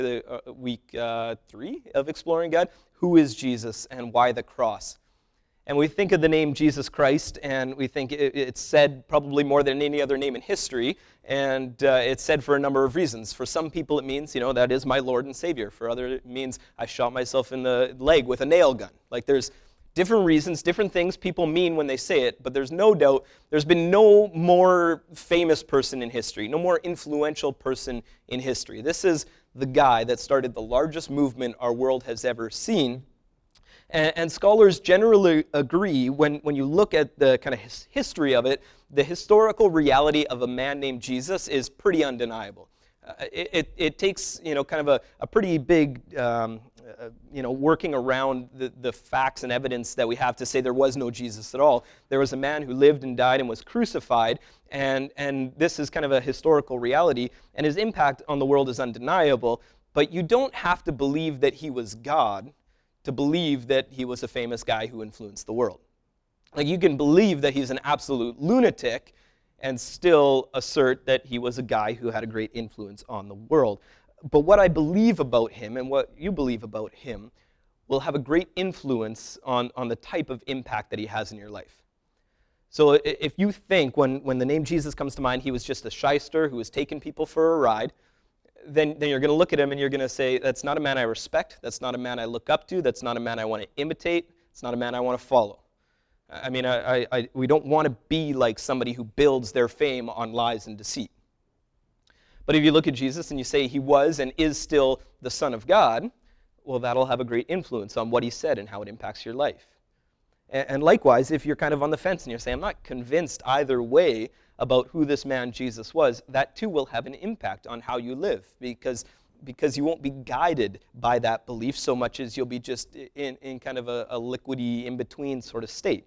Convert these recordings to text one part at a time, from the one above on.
week 3 of Exploring God. Who is Jesus and why the cross? And we think of the name Jesus Christ, and we think it's said probably more than any other name in history, and it's said for a number of reasons. For some people it means, that is my Lord and Savior. For others it means I shot myself in the leg with a nail gun. Like there's different reasons, different things people mean when they say it, but there's no doubt there's been no more famous person in history, no more influential person in history. This is the guy that started the largest movement our world has ever seen. And scholars generally agree when you look at the kind of history of it, the historical reality of a man named Jesus is pretty undeniable. It takes kind of a pretty big working around the facts and evidence that we have to say there was no Jesus at all. There was a man who lived and died and was crucified, and this is kind of a historical reality, and his impact on the world is undeniable. But you don't have to believe that he was God to believe that he was a famous guy who influenced the world. Like you can believe that he's an absolute lunatic and still assert that he was a guy who had a great influence on the world. But what I believe about him and what you believe about him will have a great influence on the type of impact that he has in your life. So if you think when the name Jesus comes to mind, he was just a shyster who was taking people for a ride, then you're going to look at him and you're going to say, that's not a man I respect, that's not a man I look up to, that's not a man I want to imitate, it's not a man I want to follow. I mean, we don't want to be like somebody who builds their fame on lies and deceit. But if you look at Jesus and you say he was and is still the Son of God, well, that'll have a great influence on what he said and how it impacts your life. And likewise, if you're kind of on the fence and you're saying, I'm not convinced either way about who this man Jesus was, that too will have an impact on how you live, because you won't be guided by that belief so much as you'll be just in kind of a liquidy in-between sort of state.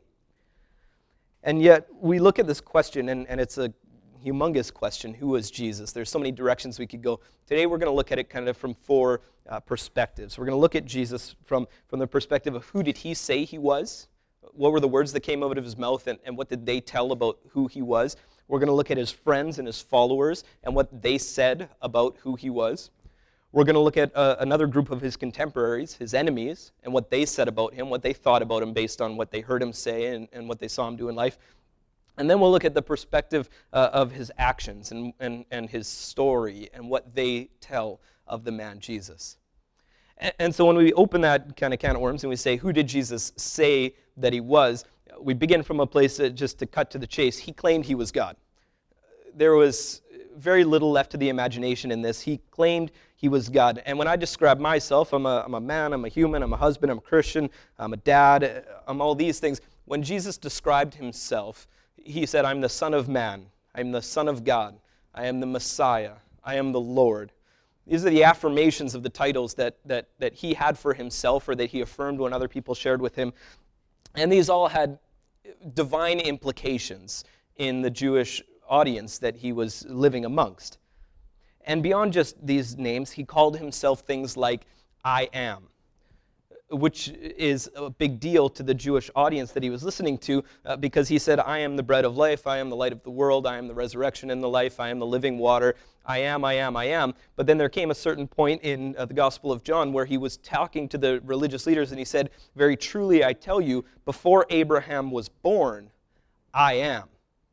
And yet, we look at this question, and it's a humongous question, who was Jesus? There's so many directions we could go. Today we're going to look at it kind of from 4 perspectives. We're going to look at Jesus from the perspective of who did he say he was? What were the words that came out of his mouth, and what did they tell about who he was? We're going to look at his friends and his followers and what they said about who he was. We're going to look at another group of his contemporaries, his enemies, and what they said about him, what they thought about him based on what they heard him say and what they saw him do in life. And then we'll look at the perspective of his actions and his story and what they tell of the man Jesus. And so when we open that kind of can of worms and we say, who did Jesus say that he was, we begin from a place just to cut to the chase. He claimed he was God. There was very little left to the imagination in this. He claimed he was God. And when I describe myself, I'm a man, I'm a human, I'm a husband, I'm a Christian, I'm a dad, I'm all these things. When Jesus described himself, he said, I'm the Son of Man, I'm the Son of God, I am the Messiah, I am the Lord. These are the affirmations of the titles that he had for himself or that he affirmed when other people shared with him. And these all had divine implications in the Jewish audience that he was living amongst. And beyond just these names, he called himself things like, I am, which is a big deal to the Jewish audience that he was listening to, because he said, I am the bread of life, I am the light of the world, I am the resurrection and the life, I am the living water, I am, I am, I am. But then there came a certain point in the Gospel of John where he was talking to the religious leaders and he said, very truly I tell you, before Abraham was born, I am.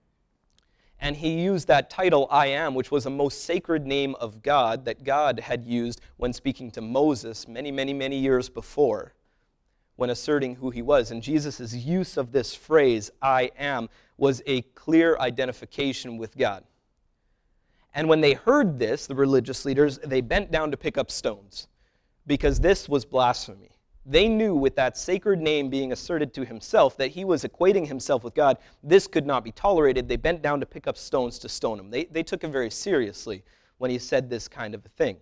And he used that title, I am, which was a most sacred name of God that God had used when speaking to Moses many, many, many years before, when asserting who he was. And Jesus' use of this phrase, I am, was a clear identification with God. And when they heard this, the religious leaders, they bent down to pick up stones, because this was blasphemy. They knew with that sacred name being asserted to himself that he was equating himself with God. This could not be tolerated. They bent down to pick up stones to stone him. They took him very seriously when he said this kind of a thing.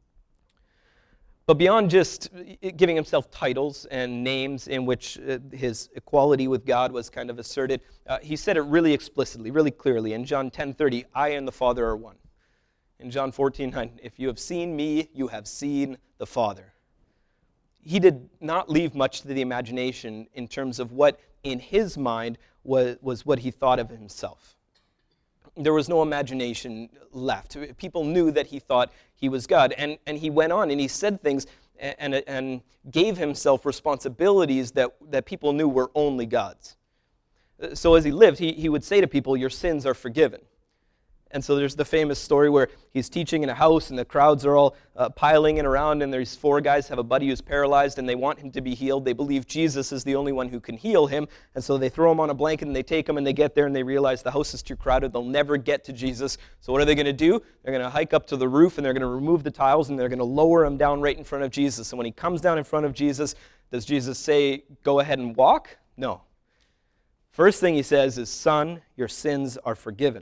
But beyond just giving himself titles and names in which his equality with God was kind of asserted, he said it really explicitly, really clearly. In John 10:30, I and the Father are one. In John 14:9, if you have seen me, you have seen the Father. He did not leave much to the imagination in terms of what, in his mind, was what he thought of himself. there was no imagination left. People knew that he thought he was God. And he went on and he said things and gave himself responsibilities that people knew were only God's. So as he lived, he would say to people, your sins are forgiven. And so there's the famous story where he's teaching in a house and the crowds are all piling in around, and there's 4 guys have a buddy who's paralyzed and they want him to be healed. They believe Jesus is the only one who can heal him, and so they throw him on a blanket and they take him and they get there and they realize the house is too crowded. They'll never get to Jesus. So what are they going to do? They're going to hike up to the roof and they're going to remove the tiles and they're going to lower him down right in front of Jesus. And when he comes down in front of Jesus, does Jesus say, go ahead and walk? No. First thing he says is, son, your sins are forgiven.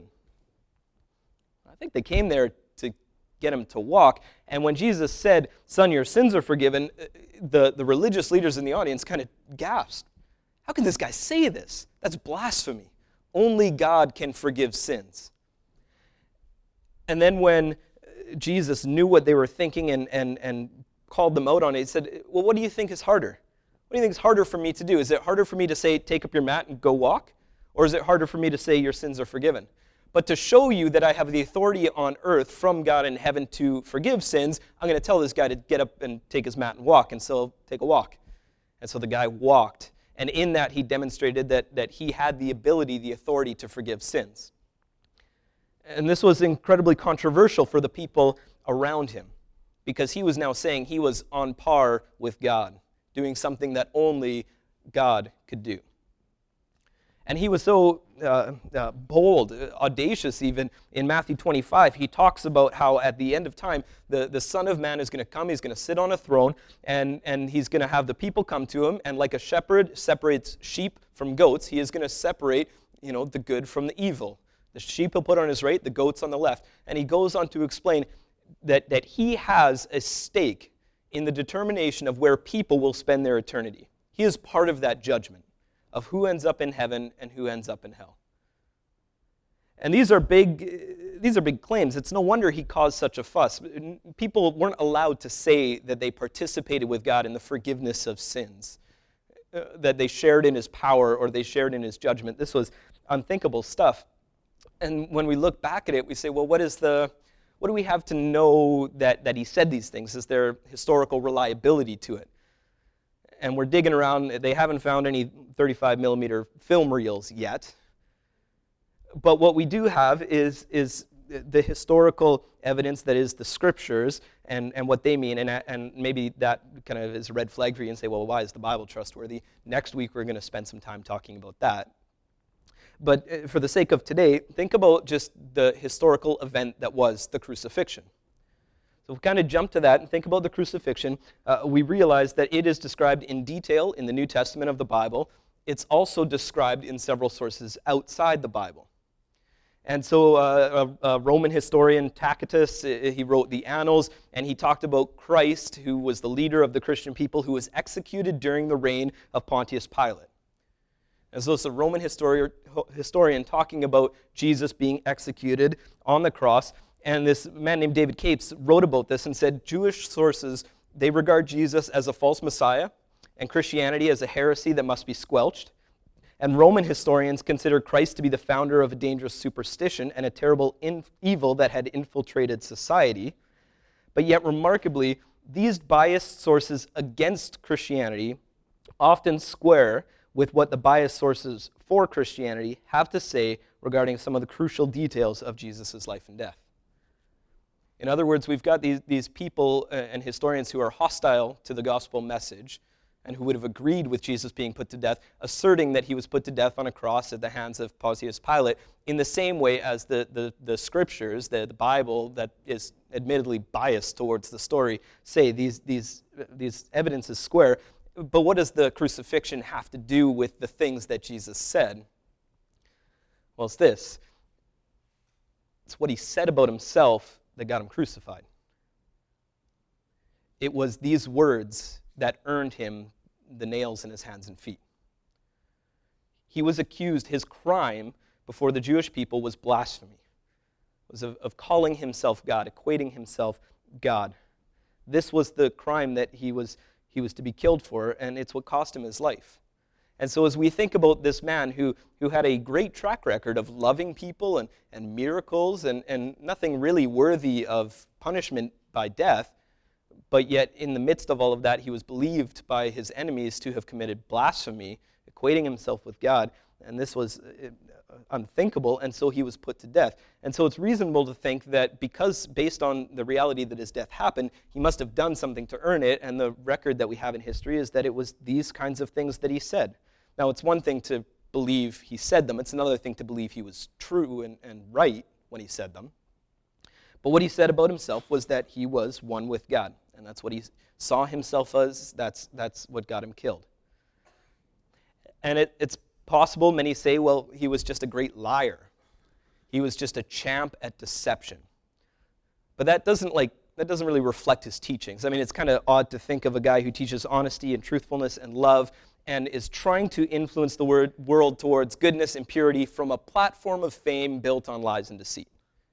I think they came there to get him to walk. And when Jesus said, son, your sins are forgiven, the religious leaders in the audience kind of gasped. How can this guy say this? That's blasphemy. Only God can forgive sins. And then when Jesus knew what they were thinking and called them out on it, he said, well, what do you think is harder? What do you think is harder for me to do? Is it harder for me to say, take up your mat and go walk? Or is it harder for me to say, your sins are forgiven? But to show you that I have the authority on earth from God in heaven to forgive sins, I'm going to tell this guy to get up and take his mat and walk. And so take a walk. And so the guy walked. And in that, he demonstrated that he had the ability, the authority to forgive sins. And this was incredibly controversial for the people around him, because he was now saying he was on par with God, doing something that only God could do. And he was so bold, audacious even. In Matthew 25, he talks about how at the end of time, the Son of Man is going to come, he's going to sit on a throne, and he's going to have the people come to him, and like a shepherd separates sheep from goats, he is going to separate, the good from the evil. The sheep he'll put on his right, the goats on the left. And he goes on to explain that he has a stake in the determination of where people will spend their eternity. He is part of that judgment of who ends up in heaven and who ends up in hell. And these are big claims. It's no wonder he caused such a fuss. People weren't allowed to say that they participated with God in the forgiveness of sins, that they shared in his power or they shared in his judgment. This was unthinkable stuff. And when we look back at it, we say, well, what do we have to know that he said these things? Is there historical reliability to it? And we're digging around. They haven't found any 35 millimeter film reels yet. But what we do have is the historical evidence that is the scriptures and what they mean. And maybe that kind of is a red flag for you and say, well, why is the Bible trustworthy? Next week we're going to spend some time talking about that. But for the sake of today, think about just the historical event that was the crucifixion. So if we kind of jump to that and think about the crucifixion, we realize that it is described in detail in the New Testament of the Bible. It's also described in several sources outside the Bible. And so a Roman historian, Tacitus, he wrote the Annals, and he talked about Christ, who was the leader of the Christian people, who was executed during the reign of Pontius Pilate. And so it's a Roman historian talking about Jesus being executed on the cross. And this man named David Capes wrote about this and said, Jewish sources, they regard Jesus as a false Messiah and Christianity as a heresy that must be squelched. And Roman historians consider Christ to be the founder of a dangerous superstition and a terrible evil that had infiltrated society. But yet, remarkably, these biased sources against Christianity often square with what the biased sources for Christianity have to say regarding some of the crucial details of Jesus' life and death. In other words, we've got these people and historians who are hostile to the gospel message and who would have agreed with Jesus being put to death, asserting that he was put to death on a cross at the hands of Pontius Pilate, in the same way as the scriptures, the Bible that is admittedly biased towards the story, say these evidences square. But what does the crucifixion have to do with the things that Jesus said? Well, it's this. It's what he said about himself that got him crucified. It was these words that earned him the nails in his hands and feet. He was accused, his crime before the Jewish people was blasphemy. It was of calling himself God, equating himself God. This was the crime that he was to be killed for, and it's what cost him his life. And so as we think about this man who had a great track record of loving people and miracles and nothing really worthy of punishment by death, but yet in the midst of all of that, he was believed by his enemies to have committed blasphemy, equating himself with God, and this was unthinkable, and so he was put to death. And so it's reasonable to think that because, based on the reality that his death happened, he must have done something to earn it, and the record that we have in history is that it was these kinds of things that he said. Now, it's one thing to believe he said them. It's another thing to believe he was true and right when he said them. But what he said about himself was that he was one with God, and that's what he saw himself as. That's what got him killed. And it's possible, many say, well, he was just a great liar. He was just a champ at deception. But that doesn't really reflect his teachings. I mean, it's kind of odd to think of a guy who teaches honesty and truthfulness and love and is trying to influence the world towards goodness and purity from a platform of fame built on lies and deceit.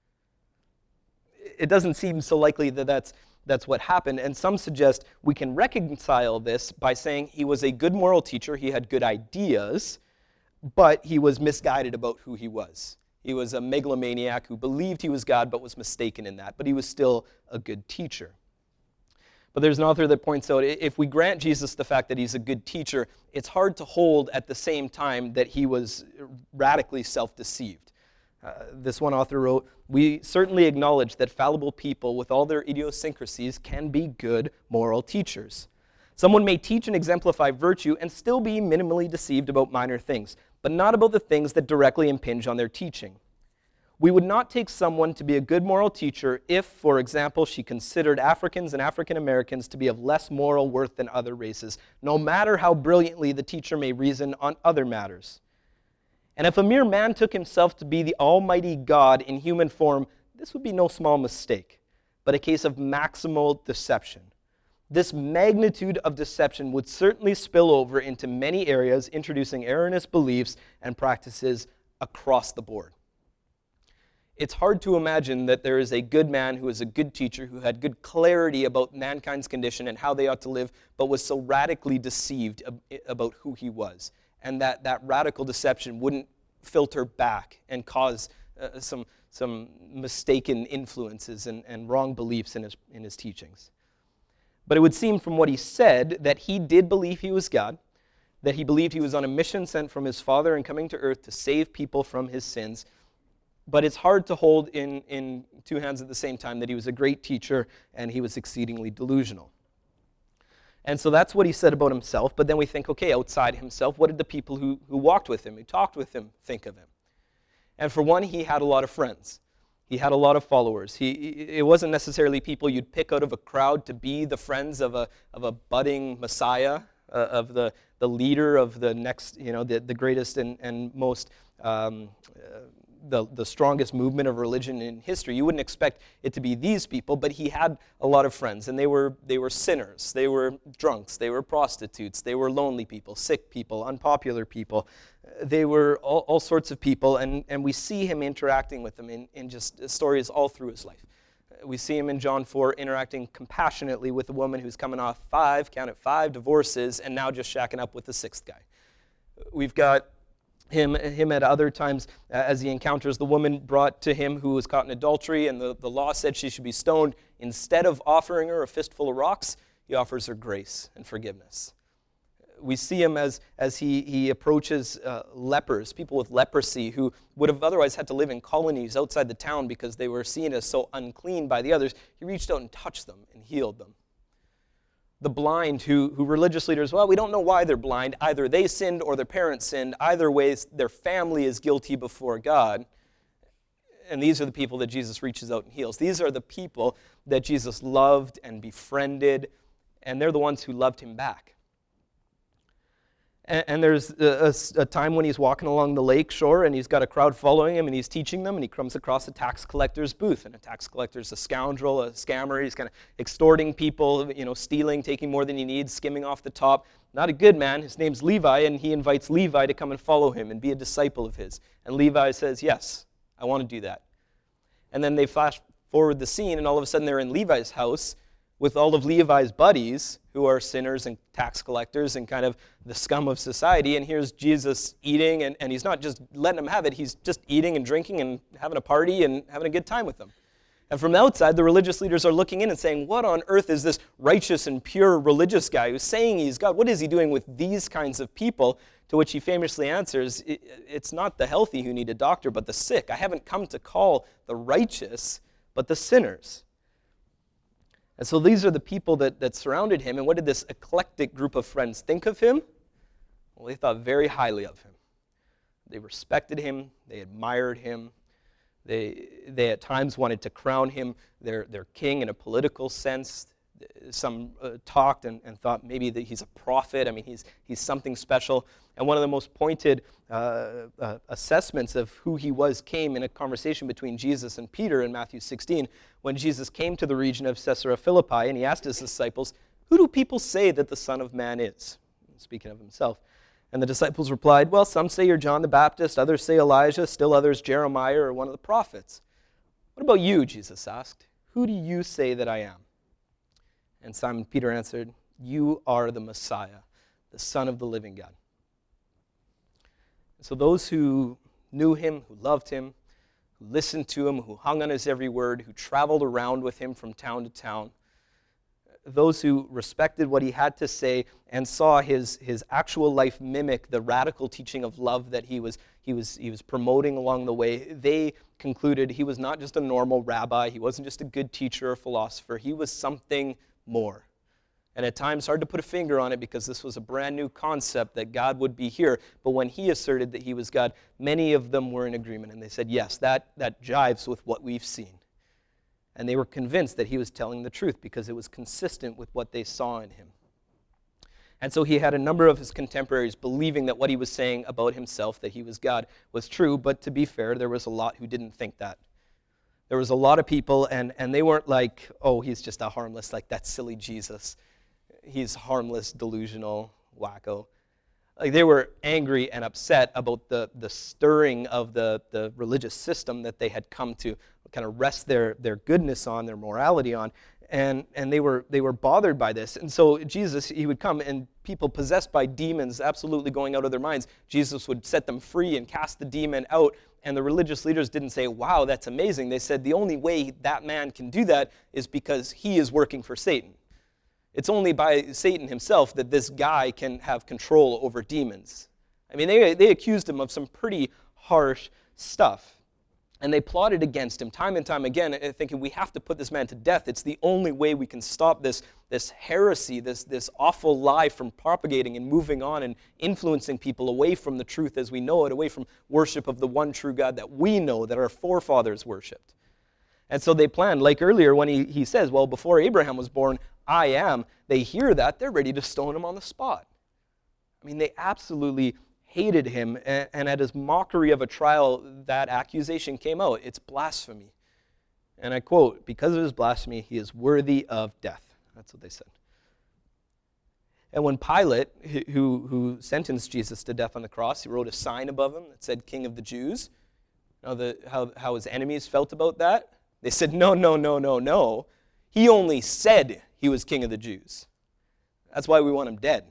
It doesn't seem so likely that that's what happened, and some suggest we can reconcile this by saying he was a good moral teacher, he had good ideas, but he was misguided about who he was. He was a megalomaniac who believed he was God but was mistaken in that, but he was still a good teacher. But there's an author that points out, if we grant Jesus the fact that he's a good teacher, it's hard to hold at the same time that he was radically self-deceived. This one author wrote, "We certainly acknowledge that fallible people with all their idiosyncrasies can be good moral teachers. Someone may teach and exemplify virtue and still be minimally deceived about minor things, but not about the things that directly impinge on their teaching. We would not take someone to be a good moral teacher if, for example, she considered Africans and African Americans to be of less moral worth than other races, no matter how brilliantly the teacher may reason on other matters. And if a mere man took himself to be the almighty God in human form, this would be no small mistake, but a case of maximal deception. This magnitude of deception would certainly spill over into many areas, introducing erroneous beliefs and practices across the board." It's hard to imagine that there is a good man who is a good teacher, who had good clarity about mankind's condition and how they ought to live, but was so radically deceived about who he was. And that radical deception wouldn't filter back and cause some mistaken influences and wrong beliefs in his teachings. But it would seem from what he said that he did believe he was God, that he believed he was on a mission sent from his Father and coming to earth to save people from his sins. But it's hard to hold in two hands at the same time that he was a great teacher and he was exceedingly delusional. And so that's what he said about himself, but then we think, okay, outside himself, what did the people who walked with him, who talked with him, think of him? And for one, he had a lot of friends. He had a lot of followers. It wasn't necessarily people you'd pick out of a crowd to be the friends of a budding Messiah, of the leader of the next, the greatest and most the strongest movement of religion in history. You wouldn't expect it to be these people, but he had a lot of friends, and they were sinners, they were drunks, they were prostitutes, they were lonely people, sick people, unpopular people. They were all sorts of people, and we see him interacting with them in just stories all through his life. We see him in John 4 interacting compassionately with a woman who's coming off 5 divorces, and now just shacking up with the 6th guy. We've got him at other times as he encounters the woman brought to him who was caught in adultery, and the law said she should be stoned. Instead of offering her a fistful of rocks, he offers her grace and forgiveness. We see him as he approaches lepers, people with leprosy who would have otherwise had to live in colonies outside the town because they were seen as so unclean by the others. He reached out and touched them and healed them. The blind who religious leaders, well, we don't know why they're blind. Either they sinned or their parents sinned. Either way, their family is guilty before God. And these are the people that Jesus reaches out and heals. These are the people that Jesus loved and befriended, and they're the ones who loved him back. And there's a time when he's walking along the lake shore and he's got a crowd following him and he's teaching them, and he comes across a tax collector's booth. And a tax collector's a scoundrel, a scammer. He's kind of extorting people, stealing, taking more than he needs, skimming off the top. Not a good man. His name's Levi, and he invites Levi to come and follow him and be a disciple of his. And Levi says, yes, I want to do that. And then they flash forward the scene, and all of a sudden they're in Levi's house with all of Levi's buddies, who are sinners and tax collectors and kind of the scum of society. And here's Jesus eating, and he's not just letting them have it, he's just eating and drinking and having a party and having a good time with them. And from the outside, the religious leaders are looking in and saying, what on earth is this righteous and pure religious guy who's saying he's God? What is he doing with these kinds of people? To which he famously answers, it's not the healthy who need a doctor, but the sick. I haven't come to call the righteous, but the sinners. And so these are the people that surrounded him. And what did this eclectic group of friends think of him? Well, they thought very highly of him. They respected him. They admired him. They at times wanted to crown him their king in a political sense. Some talked and thought maybe that he's a prophet. I mean, he's something special. And one of the most pointed assessments of who he was came in a conversation between Jesus and Peter in Matthew 16, when Jesus came to the region of Caesarea Philippi, and he asked his disciples, "Who do people say that the Son of Man is?" Speaking of himself. And the disciples replied, "Well, some say you're John the Baptist, others say Elijah, still others Jeremiah or one of the prophets." "What about you?" Jesus asked. "Who do you say that I am?" And Simon Peter answered, "You are the Messiah, the Son of the living God." So those who knew him, who loved him, who listened to him, who hung on his every word, who traveled around with him from town to town, those who respected what he had to say and saw his actual life mimic the radical teaching of love that he was promoting along the way, they concluded he was not just a normal rabbi, he wasn't just a good teacher or philosopher, he was something more. And at times, hard to put a finger on it because this was a brand new concept that God would be here. But when he asserted that he was God, many of them were in agreement. And they said, yes, that jives with what we've seen. And they were convinced that he was telling the truth because it was consistent with what they saw in him. And so he had a number of his contemporaries believing that what he was saying about himself, that he was God, was true. But to be fair, there was a lot who didn't think that. There was a lot of people, and they weren't like, oh, he's just a harmless, like that silly Jesus. He's harmless, delusional, wacko. Like they were angry and upset about the stirring of the religious system that they had come to kind of rest their goodness on, their morality on, and they were bothered by this. And so Jesus, he would come, and people possessed by demons, absolutely going out of their minds, Jesus would set them free and cast the demon out. And the religious leaders didn't say, wow, that's amazing. They said the only way that man can do that is because he is working for Satan. It's only by Satan himself that this guy can have control over demons. I mean, they accused him of some pretty harsh stuff. And they plotted against him time and time again, thinking we have to put this man to death. It's the only way we can stop this heresy, this awful lie from propagating and moving on and influencing people away from the truth as we know it, away from worship of the one true God that we know, that our forefathers worshipped. And so they planned, like earlier when he says, well, before Abraham was born, I am. They hear that, they're ready to stone him on the spot. I mean, they absolutely hated him, and at his mockery of a trial, that accusation came out. It's blasphemy. And I quote, because of his blasphemy, he is worthy of death. That's what they said. And when Pilate, who sentenced Jesus to death on the cross, he wrote a sign above him that said, King of the Jews. How his enemies felt about that? They said, no. He only said he was King of the Jews. That's why we want him dead.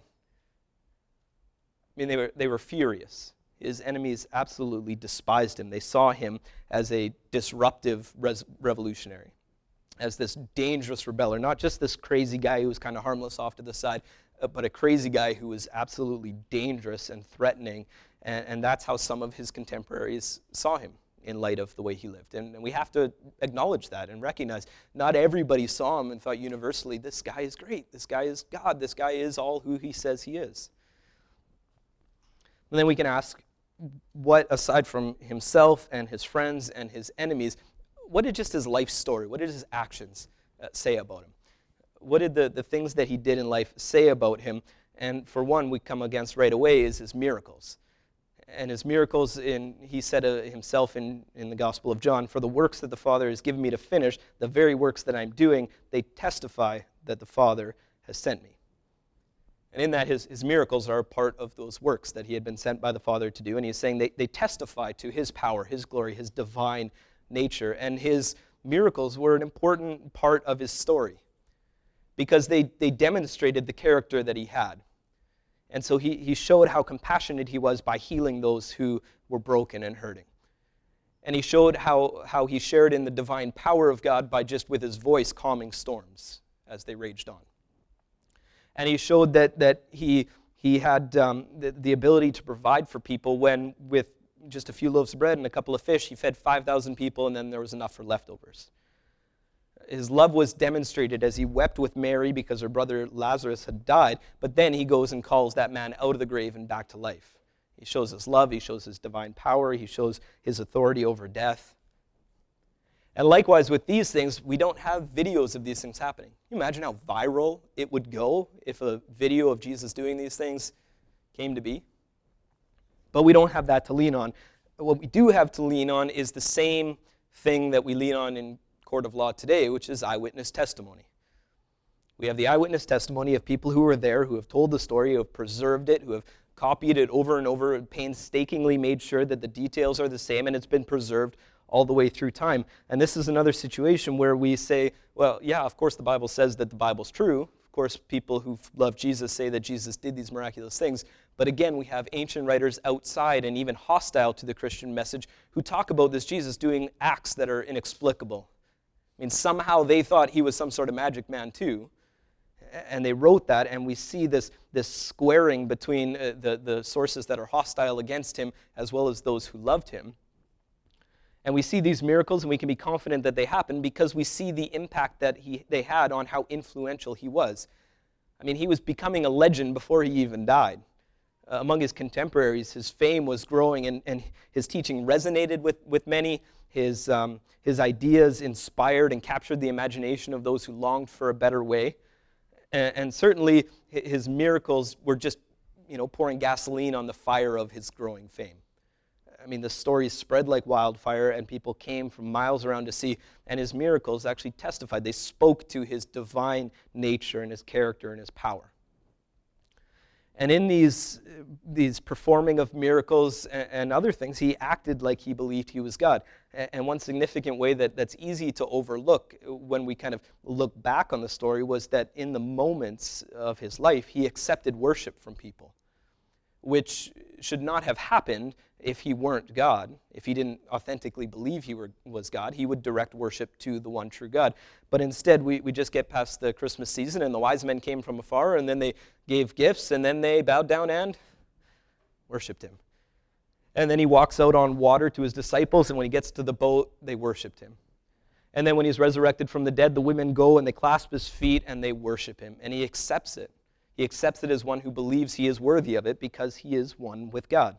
I mean, they were furious. His enemies absolutely despised him. They saw him as a disruptive revolutionary, as this dangerous rebeller, not just this crazy guy who was kind of harmless off to the side, but a crazy guy who was absolutely dangerous and threatening. And that's how some of his contemporaries saw him in light of the way he lived. And we have to acknowledge that and recognize not everybody saw him and thought universally, this guy is great, this guy is God, this guy is all who he says he is. And then we can ask, what, aside from himself and his friends and his enemies, what did just his life story, what did his actions say about him? What did the things that he did in life say about him? And for one, we come against right away is his miracles. And his miracles, he said himself in the Gospel of John, for the works that the Father has given me to finish, the very works that I'm doing, they testify that the Father has sent me. And in that, his miracles are a part of those works that he had been sent by the Father to do. And he's saying they testify to his power, his glory, his divine nature. And his miracles were an important part of his story. because they demonstrated the character that he had. And so he showed how compassionate he was by healing those who were broken and hurting. And he showed how he shared in the divine power of God by just with his voice calming storms as they raged on. And he showed that he had the ability to provide for people when, with just a few loaves of bread and a couple of fish, he fed 5,000 people, and then there was enough for leftovers. His love was demonstrated as he wept with Mary because her brother Lazarus had died, but then he goes and calls that man out of the grave and back to life. He shows his love, he shows his divine power, he shows his authority over death. And likewise with these things, we don't have videos of these things happening. Can you imagine how viral it would go if a video of Jesus doing these things came to be? But we don't have that to lean on. What we do have to lean on is the same thing that we lean on in court of law today, which is eyewitness testimony. We have the eyewitness testimony of people who were there, who have told the story, who have preserved it, who have copied it over and over, and painstakingly made sure that the details are the same, and it's been preserved all the way through time. And this is another situation where we say, well, yeah, of course the Bible says that the Bible's true. Of course, people who love Jesus say that Jesus did these miraculous things. But again, we have ancient writers outside and even hostile to the Christian message who talk about this Jesus doing acts that are inexplicable. I mean, somehow they thought he was some sort of magic man too. And they wrote that, and we see this squaring between the sources that are hostile against him as well as those who loved him. And we see these miracles, and we can be confident that they happened because we see the impact that they had on how influential he was. I mean, he was becoming a legend before he even died. Among his contemporaries, his fame was growing, and his teaching resonated with many. His ideas inspired and captured the imagination of those who longed for a better way. And certainly, his miracles were just, pouring gasoline on the fire of his growing fame. I mean, the stories spread like wildfire, and people came from miles around to see, and his miracles actually testified. They spoke to his divine nature and his character and his power. And in these performing of miracles and other things, he acted like he believed he was God. And one significant way that's easy to overlook when we kind of look back on the story was that in the moments of his life, he accepted worship from people, which should not have happened if he weren't God. If he didn't authentically believe he was God, he would direct worship to the one true God. But instead, we just get past the Christmas season, and the wise men came from afar, and then they gave gifts, and then they bowed down and worshipped him. And then he walks out on water to his disciples, and when he gets to the boat, they worshipped him. And then when he's resurrected from the dead, the women go and they clasp his feet and they worship him, and he accepts it. He accepts it as one who believes he is worthy of it because he is one with God.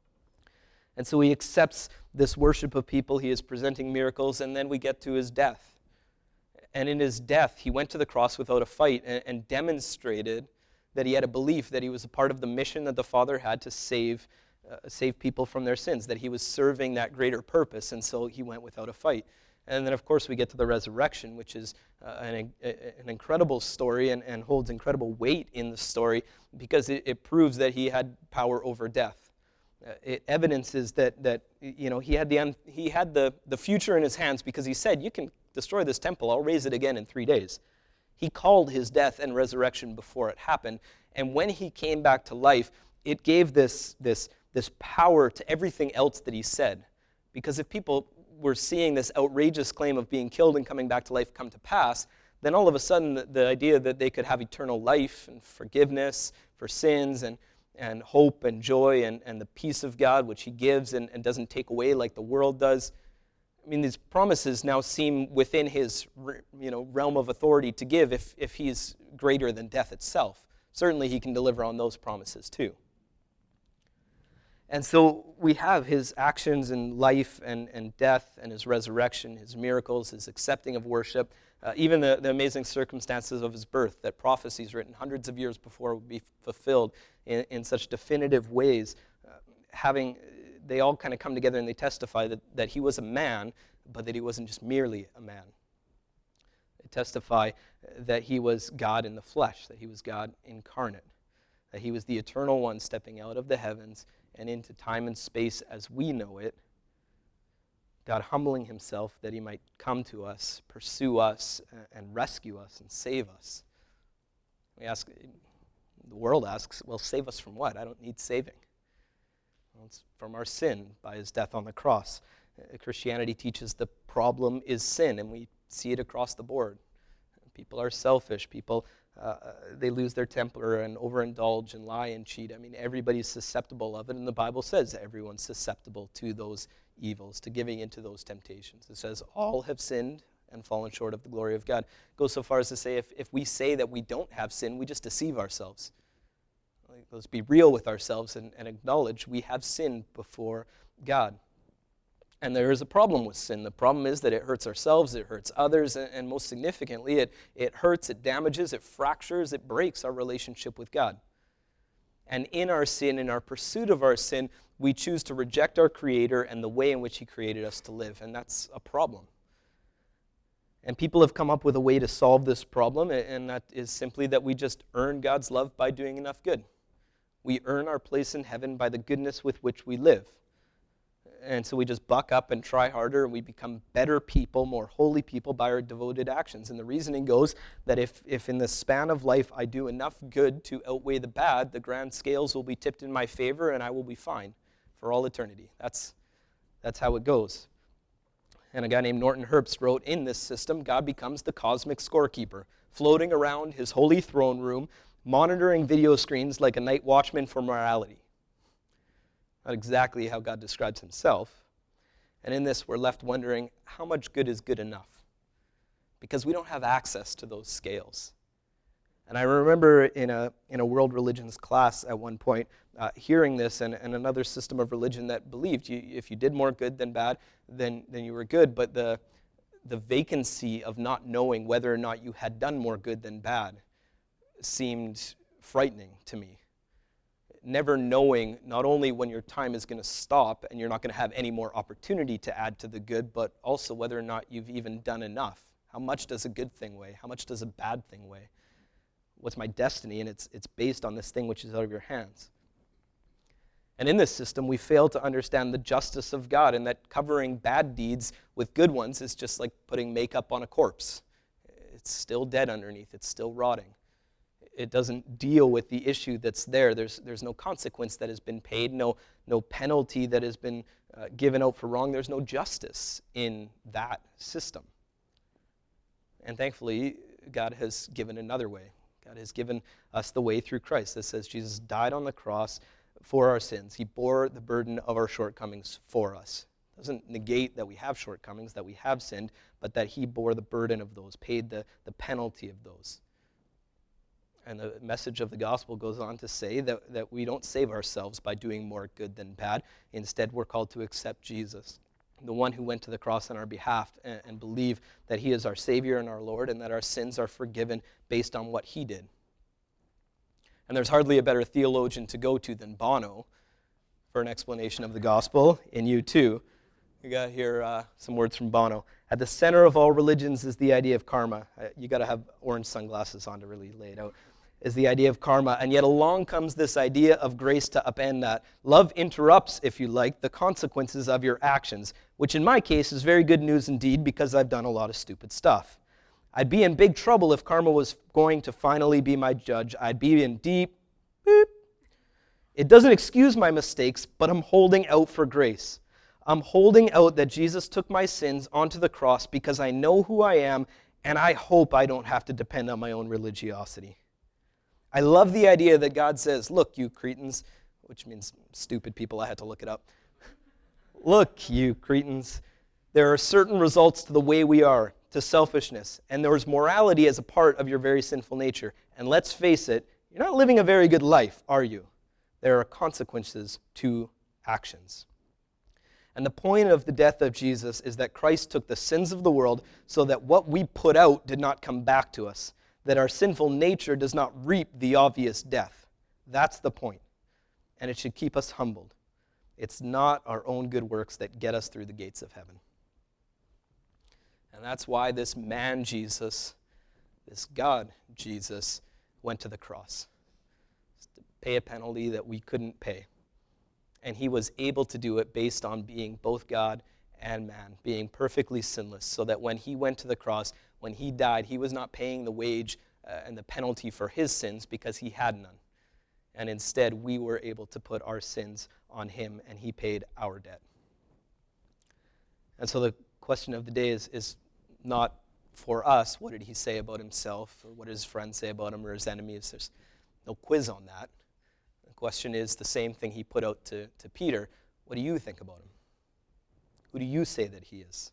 And so he accepts this worship of people. He is presenting miracles, and then we get to his death. And in his death, he went to the cross without a fight and demonstrated that he had a belief that he was a part of the mission that the Father had to save people from their sins, that he was serving that greater purpose, and so he went without a fight. And then, of course, we get to the resurrection, which is an incredible story and holds incredible weight in the story because it proves that he had power over death. It evidences that he had the future in his hands because he said, "You can destroy this temple, I'll raise it again in 3 days." He called his death and resurrection before it happened, and when he came back to life, it gave this power to everything else that he said. Because if people were seeing this outrageous claim of being killed and coming back to life come to pass, then all of a sudden the idea that they could have eternal life and forgiveness for sins and hope and joy and the peace of God, which he gives and doesn't take away like the world does. I mean, these promises now seem within his realm of authority to give if he's greater than death itself. Certainly he can deliver on those promises too. And so we have his actions in life and death and his resurrection, his miracles, his accepting of worship, even the amazing circumstances of his birth that prophecies written hundreds of years before would be fulfilled in such definitive ways. They all kind of come together and they testify that he was a man, but that he wasn't just merely a man. They testify that he was God in the flesh, that he was God incarnate, that he was the eternal one stepping out of the heavens and into time and space as we know it, God humbling himself that he might come to us, pursue us, and rescue us and save us. The world asks, well, save us from what? I don't need saving. Well, it's from our sin by his death on the cross. Christianity teaches the problem is sin, and we see it across the board. People are selfish. People, they lose their temper and overindulge and lie and cheat. I mean, everybody's susceptible of it, and the Bible says everyone's susceptible to those evils, to giving into those temptations. It says all have sinned and fallen short of the glory of God. It goes so far as to say if we say that we don't have sin, we just deceive ourselves. Let's be real with ourselves and acknowledge we have sinned before God. And there is a problem with sin. The problem is that it hurts ourselves, it hurts others, and most significantly, it hurts, it damages, it fractures, it breaks our relationship with God. And in our sin, in our pursuit of our sin, we choose to reject our Creator and the way in which he created us to live, and that's a problem. And people have come up with a way to solve this problem, and that is simply that we just earn God's love by doing enough good. We earn our place in heaven by the goodness with which we live. And so we just buck up and try harder, and we become better people, more holy people by our devoted actions. And the reasoning goes that if in the span of life I do enough good to outweigh the bad, the grand scales will be tipped in my favor and I will be fine for all eternity. That's how it goes. And a guy named Norton Herbst wrote, in this system, God becomes the cosmic scorekeeper, floating around his holy throne room, monitoring video screens like a night watchman for morality. Not exactly how God describes himself. And in this, we're left wondering, how much good is good enough? Because we don't have access to those scales. And I remember in a world religions class at one point, hearing this and another system of religion that believed if you did more good than bad, then you were good. But the vacancy of not knowing whether or not you had done more good than bad seemed frightening to me. Never knowing not only when your time is going to stop and you're not going to have any more opportunity to add to the good, but also whether or not you've even done enough. How much does a good thing weigh? How much does a bad thing weigh? What's my destiny? And it's based on this thing which is out of your hands. And in this system, we fail to understand the justice of God, and that covering bad deeds with good ones is just like putting makeup on a corpse. It's still dead underneath. It's still rotting. It doesn't deal with the issue that's there. There's no consequence that has been paid, no penalty that has been given out for wrong. There's no justice in that system. And thankfully, God has given another way. God has given us the way through Christ. That says Jesus died on the cross for our sins. He bore the burden of our shortcomings for us. It doesn't negate that we have shortcomings, that we have sinned, but that he bore the burden of those, paid the penalty of those. And the message of the gospel goes on to say that we don't save ourselves by doing more good than bad. Instead, we're called to accept Jesus, the one who went to the cross on our behalf, and believe that he is our Savior and our Lord, and that our sins are forgiven based on what he did. And there's hardly a better theologian to go to than Bono for an explanation of the gospel in U2. We got here some words from Bono. At the center of all religions is the idea of karma. You got to have orange sunglasses on to really lay it out. Is the idea of karma, and yet along comes this idea of grace to upend that. Love interrupts, if you like, the consequences of your actions, which in my case is very good news indeed because I've done a lot of stupid stuff. I'd be in big trouble if karma was going to finally be my judge. I'd be in deep beep. It doesn't excuse my mistakes, but I'm holding out for grace. I'm holding out that Jesus took my sins onto the cross because I know who I am, and I hope I don't have to depend on my own religiosity. I love the idea that God says, look, you Cretans, which means stupid people, I had to look it up. Look, you Cretans, there are certain results to the way we are, to selfishness, and there is morality as a part of your very sinful nature. And let's face it, you're not living a very good life, are you? There are consequences to actions. And the point of the death of Jesus is that Christ took the sins of the world so that what we put out did not come back to us, that our sinful nature does not reap the obvious death. That's the point. And it should keep us humbled. It's not our own good works that get us through the gates of heaven. And that's why this man Jesus, this God Jesus, went to the cross to pay a penalty that we couldn't pay. And he was able to do it based on being both God and man, being perfectly sinless, so that when he went to the cross, when he died, he was not paying the wage and the penalty for his sins because he had none. And instead, we were able to put our sins on him, and he paid our debt. And so the question of the day is not for us, what did he say about himself, or what did his friends say about him, or his enemies? There's no quiz on that. The question is the same thing he put out to Peter. What do you think about him? Who do you say that he is?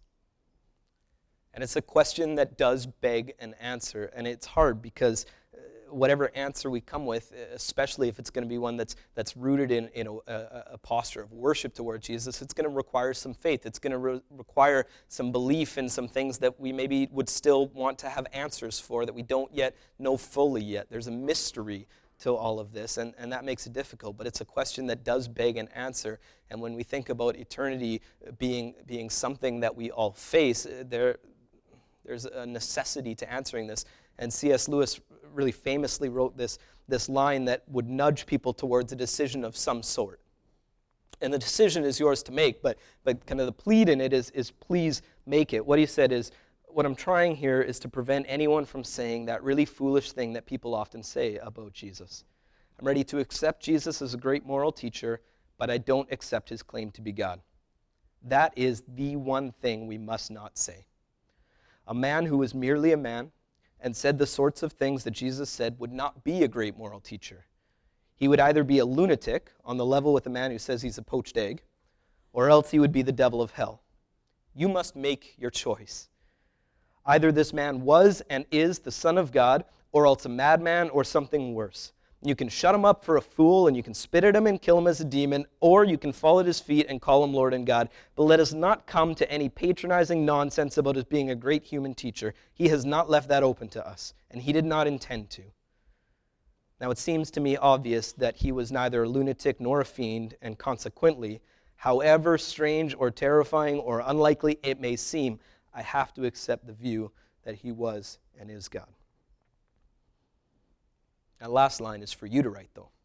And it's a question that does beg an answer, and it's hard because whatever answer we come with, especially if it's going to be one that's rooted in a posture of worship toward Jesus, it's going to require some faith. It's going to require some belief in some things that we maybe would still want to have answers for that we don't yet know fully yet. There's a mystery to all of this, and that makes it difficult, but it's a question that does beg an answer. And when we think about eternity being something that we all face, there's a necessity to answering this. And C.S. Lewis really famously wrote this line that would nudge people towards a decision of some sort. And the decision is yours to make, but kind of the plead in it is please make it. What he said is, what I'm trying here is to prevent anyone from saying that really foolish thing that people often say about Jesus. I'm ready to accept Jesus as a great moral teacher, but I don't accept his claim to be God. That is the one thing we must not say. A man who was merely a man and said the sorts of things that Jesus said would not be a great moral teacher. He would either be a lunatic on the level with a man who says he's a poached egg, or else he would be the devil of hell. You must make your choice. Either this man was and is the Son of God, or else a madman or something worse. You can shut him up for a fool, and you can spit at him and kill him as a demon, or you can fall at his feet and call him Lord and God. But let us not come to any patronizing nonsense about his being a great human teacher. He has not left that open to us, and he did not intend to. Now it seems to me obvious that he was neither a lunatic nor a fiend, and consequently, however strange or terrifying or unlikely it may seem, I have to accept the view that he was and is God. That last line is for you to write, though.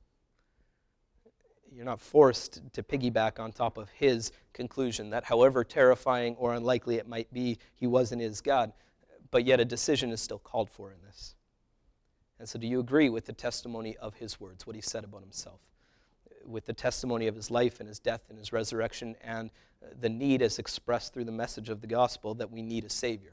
You're not forced to piggyback on top of his conclusion that however terrifying or unlikely it might be, he was and is God, but yet a decision is still called for in this. And so do you agree with the testimony of his words, what he said about himself, with the testimony of his life and his death and his resurrection, and the need as expressed through the message of the gospel that we need a Savior?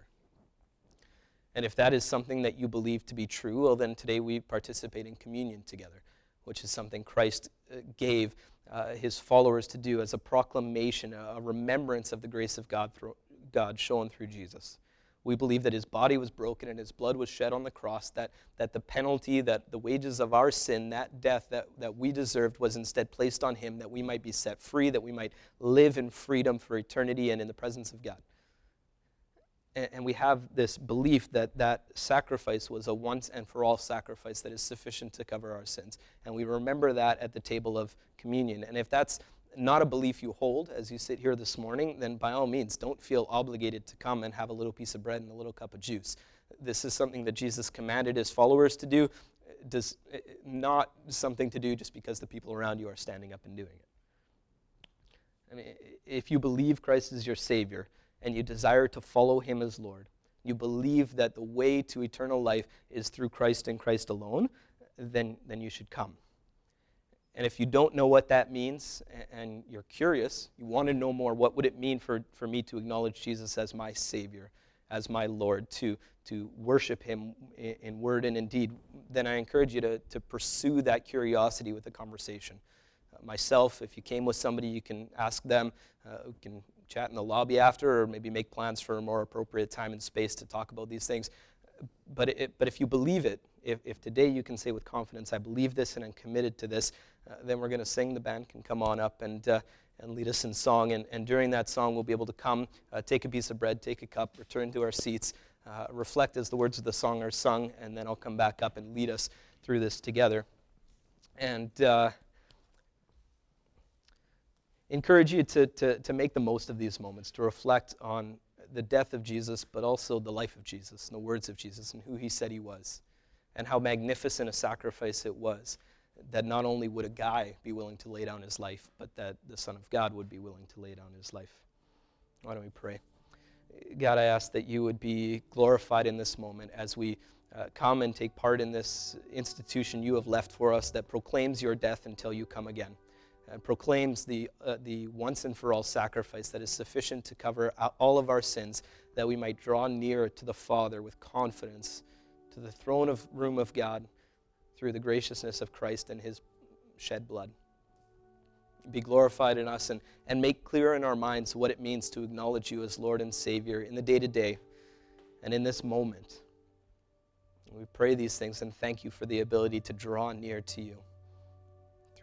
And if that is something that you believe to be true, well, then today we participate in communion together, which is something Christ gave his followers to do as a proclamation, a remembrance of the grace of God shown through Jesus. We believe that his body was broken and his blood was shed on the cross, that the penalty, that the wages of our sin, that death that we deserved was instead placed on him, that we might be set free, that we might live in freedom for eternity and in the presence of God. And we have this belief that sacrifice was a once-and-for-all sacrifice that is sufficient to cover our sins. And we remember that at the table of communion. And if that's not a belief you hold as you sit here this morning, then by all means, don't feel obligated to come and have a little piece of bread and a little cup of juice. This is something that Jesus commanded his followers to do, not something to do just because the people around you are standing up and doing it. I mean, if you believe Christ is your Savior, and you desire to follow him as Lord, you believe that the way to eternal life is through Christ and Christ alone, then you should come. And if you don't know what that means, and you're curious, you want to know more, what would it mean for me to acknowledge Jesus as my Savior, as my Lord, to worship him in word and in deed, then I encourage you to pursue that curiosity with a conversation. Myself, if you came with somebody, you can ask them, you can chat in the lobby after, or maybe make plans for a more appropriate time and space to talk about these things. But if you believe it, if today you can say with confidence, I believe this and I'm committed to this, then we're going to sing. The band can come on up and lead us in song. And during that song, we'll be able to come, take a piece of bread, take a cup, return to our seats, reflect as the words of the song are sung, and then I'll come back up and lead us through this together. And encourage you to make the most of these moments, to reflect on the death of Jesus, but also the life of Jesus, and the words of Jesus, and who he said he was, and how magnificent a sacrifice it was, that not only would a guy be willing to lay down his life, but that the Son of God would be willing to lay down his life. Why don't we pray? God, I ask that you would be glorified in this moment as we come and take part in this institution you have left for us that proclaims your death until you come again. Proclaims the once and for all sacrifice that is sufficient to cover all of our sins, that we might draw near to the Father with confidence, to the throne room of God, through the graciousness of Christ and his shed blood. Be glorified in us and make clear in our minds what it means to acknowledge you as Lord and Savior in the day-to-day and in this moment. We pray these things and thank you for the ability to draw near to you.